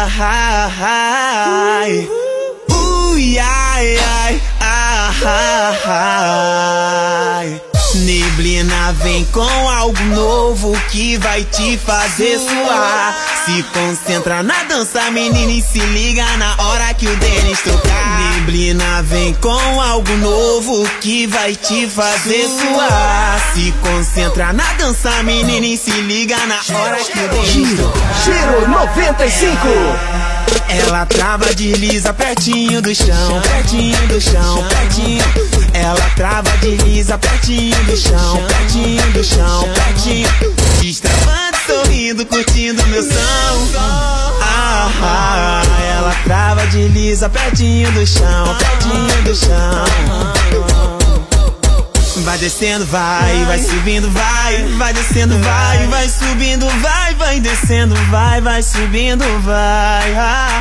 ai, ai, ai, ai. Neblina vem com algo novo que vai te fazer suar. Se concentra na dança, menina, e se liga na hora que o Denis tocar. Neblina vem com algo novo que vai te fazer suar. Se concentra na dança, menina, e se liga na hora que o Denis tocar. Giro 95. Ela trava, desliza pertinho do chão, pertinho do chão, pertinho. Ela trava, desliza pertinho do chão, pertinho do chão, pertinho. Destravando, sorrindo, curtindo meu som. Ela trava, desliza pertinho do chão, pertinho do chão. Vai descendo, vai subindo, vai descendo, vai subindo, vai descendo, vai subindo, vai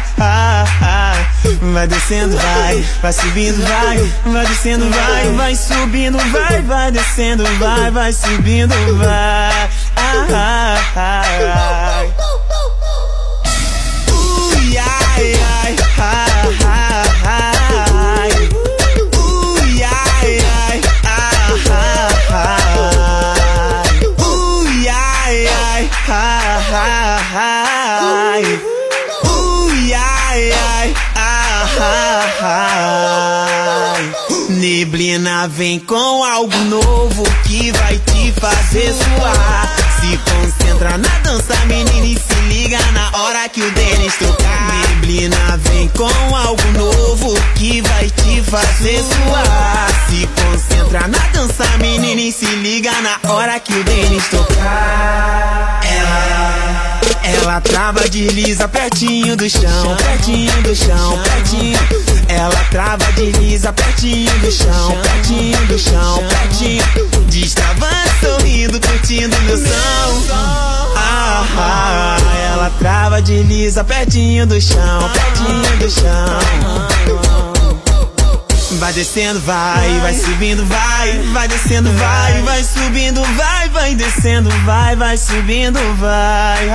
descendo, vai subindo, vai descendo, vai subindo, vai descendo, vai subindo, vai. Neblina vem com algo novo que vai te fazer suar. Se concentra na dança, menina, e se liga na hora que o Denis tocar. Neblina vem com algo novo que vai te fazer suar. Se concentra na dança, menina, e se liga na hora que o Denis tocar. Ela trava, desliza pertinho do chão, pertinho do chão, pertinho. Ela trava, desliza pertinho do chão, pertinho do chão, pertinho. Destravando, sorrindo, curtindo meu som. Ela trava, desliza pertinho do chão, pertinho do chão. Vai descendo, vai subindo, vai descendo, vai subindo, vai descendo, vai subindo, vai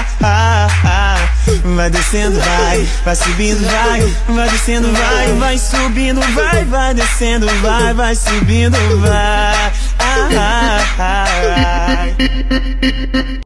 descendo, vai subindo, vai descendo, vai subindo, vai descendo, vai subindo, vai.